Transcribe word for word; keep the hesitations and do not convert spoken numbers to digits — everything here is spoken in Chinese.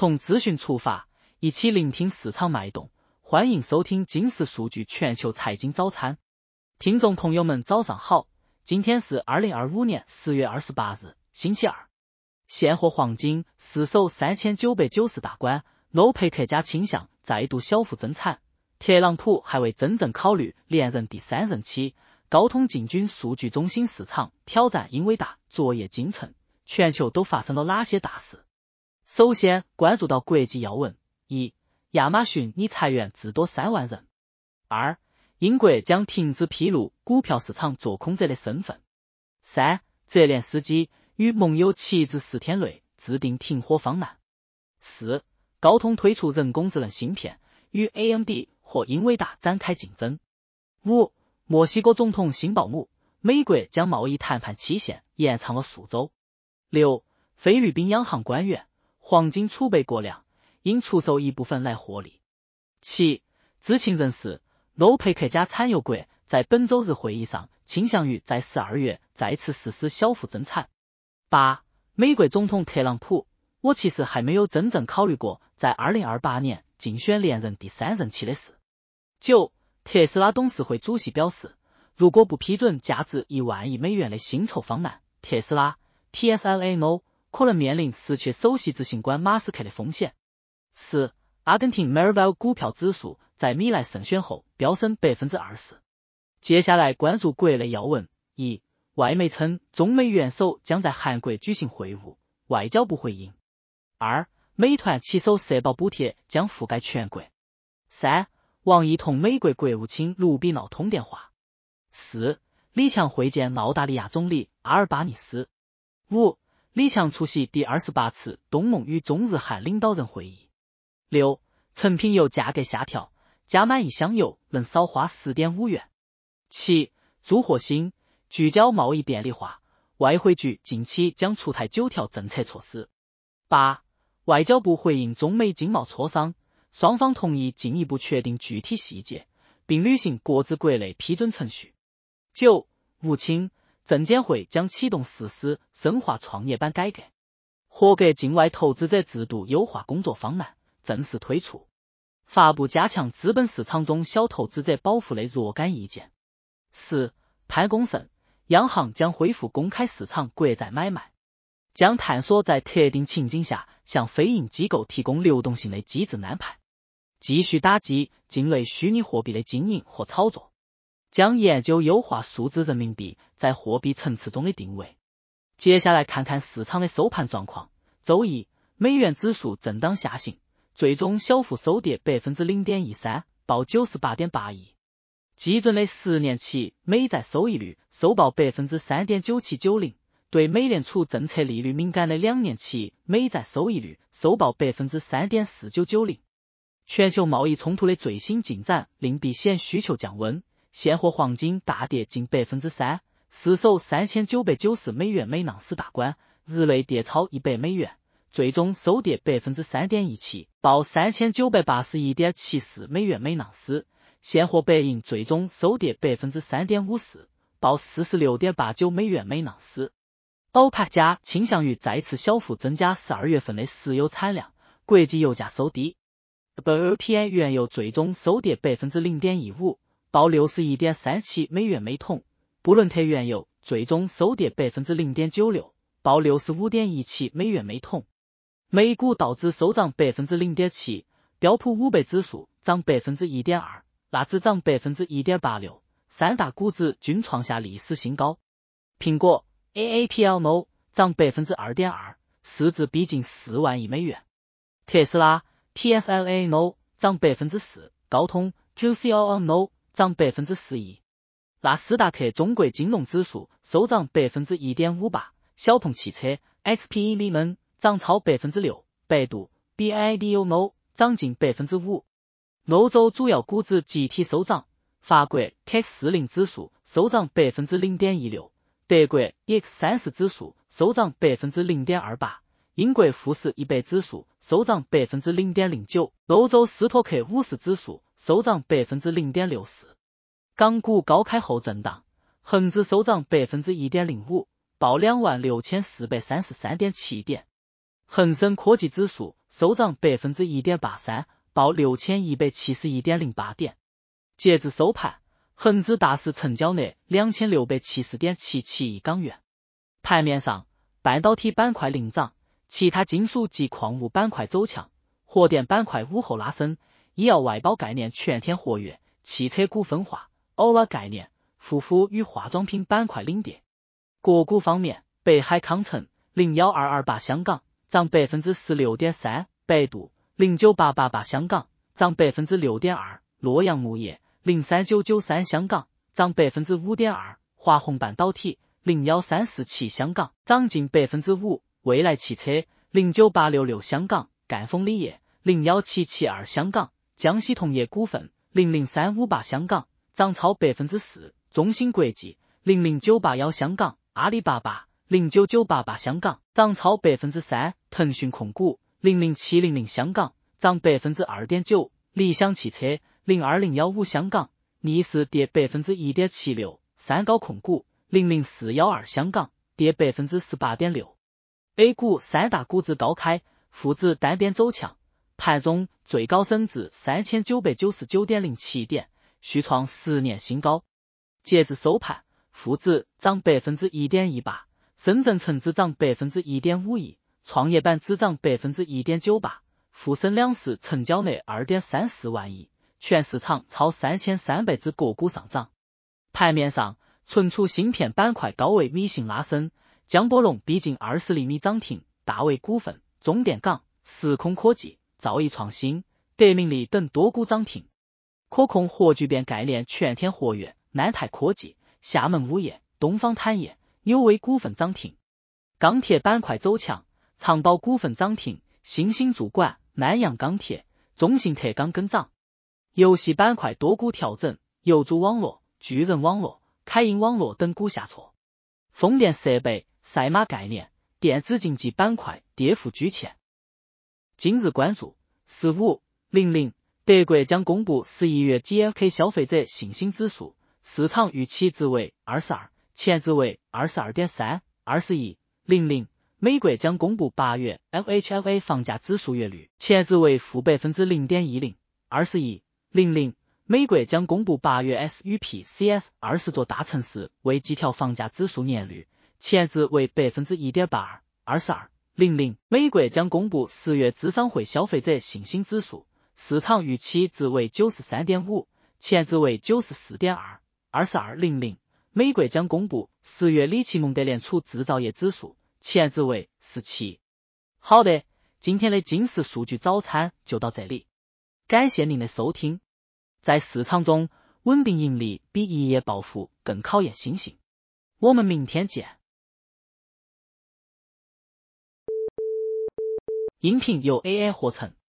从资讯出发，一起聆听市场脉动，欢迎收听金石数据全球财经早餐。听众朋友们早上好，今天是二零二五年十月二十八日，星期二。现货黄金失守三千九百九十大关，欧佩克加倾向再度小幅增产，特朗普还未真正考虑连任第三任期，高通进军数据中心市场，挑战英伟达，作业精诚。全球都发生了哪些大事？首先关注到国际要闻：一、亚马逊拟裁员至多三万人；二、英国将停止披露股票市场做空者的身份；三、泽连斯基与盟友七至十天内制定停火方案；四、高通推出人工智能芯片，与 A M D 或英伟达展开竞争；五、墨西哥总统辛鲍姆，美国将贸易谈判期限延长了数周；六、菲律宾央行官员，黄金储备过量，应出售一部分来获利。七、知情人士，欧佩克加产油国在本周日会议上倾向于在十二月再次实施小幅增产。八、美国总统特朗普，我其实还没有真正考虑过在二零二八年竞选连任第三任期的事。九、特斯拉董事会主席表示，如果不批准价值一万亿美元的薪酬方案，特斯拉 T S L A No 可能面临失去首席执行官马斯克的风险。四、阿根廷 Merval 股票指数在米莱胜选后飙升 百分之二十。接下来关注国内要闻：一、外媒称中美元首将在韩国举行会晤，外交部回应；二、美团骑手社保补贴将覆盖全国；三、王毅同美国国务卿卢比闹通电话；四、李强会见澳大利亚总理阿尔巴尼斯；五、李强出席第二十八次东盟与中日韩领导人会议；六、成品油价格下调，加满一箱油能少花 四点五元；七、朱获新，聚焦贸易便利化，外汇局近期将出台九条政策措施；八、外交部回应中美经贸磋商，双方同意进一步确定具体细节，并履行各自国内批准程序；九、吴清，证监会将启动实施深化创业板改革，合格境外投资者制度优化工作方案正式推出，发布加强资本市场中小投资者保护的若干意见。四、潘功胜，央行将恢复公开市场国债买卖，将探索在特定情景下向非银机构提供流动性的机制安排，继续打击境内虚拟货币的经营和炒作，将研究优化数字人民币在货币层次中的定位。接下来看看市场的收盘状况。周一，美元指数震荡下行，最终小幅收跌 百分之零点一三， 报 九十八点八亿。基准的十年期美债收益率收报 百分之三点九七九零， 对美联储政策利率敏感的两年期美债收益率收报 百分之三点四九九零。全球贸易冲突的最新进展令避险需求降温，现货黄金大跌近 百分之三， 失守三千九百九十美元每盎司大关，日内跌超一百美元，最终收跌 百分之三点一七， 报 三千九百八十一点七四美元每盎司。现货白银最终收跌 百分之三点五四， 报 四十六点八九美元每盎司。欧佩克加倾向于再次小幅增加十二月份的石油产量，国际油价收低。W T I 原油最终收跌 百分之零点一五， 报 六十一点三七美元每桶。布伦特原油最终收跌 百分之零点九六， 报 六十五点一七美元每桶。美股道指收涨 百分之零点七， 标普五百指数涨 百分之一点二， 纳指涨 百分之一点八六， 三大股指均创下历史新高。苹果 A A P L No 涨 百分之二点二， 市值逼近四万亿美元。特斯拉 T S L A No 涨 百分之四， 高通 Q C O O No 涨 百分之十一。纳斯达克中国金融指数收涨 百分之一点五八， 小鹏汽车 X P E Lemon 涨超 百分之六， 百度 B I D O No 涨近 百分之五。欧洲主要股指集体收涨，法国 C A C 四十 指数收涨 百分之零点一六， 德国 E X 三十 指数收涨 百分之零点二八， 英国富时一百指数收涨 百分之零点零九， 欧洲斯托克五十指数收涨 百分之零点六四。港股高开后震荡，恒指收涨 百分之一点零五， 报 两万六千四百三十三点七点。恒生科技指数收涨百分之一点八三，报六千一百七十一点零八点。截至收盘，恒指大市成交额两千六百七十点七七亿港元。盘面上，半导体板块领涨，其他金属及矿物板块走强，火电板块午后拉升，医药外包概念全天活跃，汽车股分化，偶尔概念、护肤与化妆品板块领跌。个股方面，北海康城零一二二八香港涨百分之十六点三，百度零九八八八香港涨百分之六点二，洛阳钼业零三九九三香港涨百分之五点二，华虹半导体零一三四七香港涨近百分之五，蔚来汽车零九八六六香港，赣锋锂业零一七七二香港，江西铜业股份零零三五八香港涨超百分之四，中芯国际零零九八一香港，阿里巴巴零九九八八香港涨超百分之三，腾讯控股零零七零零香港涨百分之二点九，理想汽车零二零一五香港逆势跌百分之一点七六，三高控股零零四一二香港跌百分之十八点六。A 股三大股指高开，沪指单边走强，盘中最高升至三千九百九十九点零七点，续创十年新高。截至收盘，沪指涨百分之一点一八，深圳成指涨百分之一点五一，创业板指涨百分之一点九八，沪深两市成交额二点三四万亿，全市场超三千三百只个股上涨。盘面上，存储芯片板块高位米信拉升，江波龙逼近二十厘米涨停，大卫股份、中电港、时空科技、兆易创新、德明利等多股涨停。可控核聚变概念全天活跃，南泰科技、厦门物业、东方坦业、纽威股份涨停。钢铁板块走强，长宝股份涨停，新兴主管、南洋钢铁、中信特钢跟涨。游戏板块多股调整，游族网络、巨人网络、凯银网络等股下挫。风电设备、赛马概念、电子竞技板块跌幅居前。今日关注十五零零，德国将公布十一月 G F K 消费者信心指数，市场预期值为二十二，前值为 二十二点三，二十一零零。美国将公布八月 F H F A 房价指数月率，前值为负百分之零点一零，二十一零零。美国将公布八月 S U P C S 二十座大城市为几条房价指数年率，前值为百分之一点八二，二十二零零。美国将公布十月芝商会消费者信心指数，市场预期值为 九十三点五，前值为 九十四点二，二十二零零。美国将公布十月里奇蒙德联储制造业指数，前值为十七。好的，今天的金石数据早餐就到这里，感谢您的收听。在市场中，稳定盈利比一夜暴富更考验心性。我们明天见。音频由 A I 合成，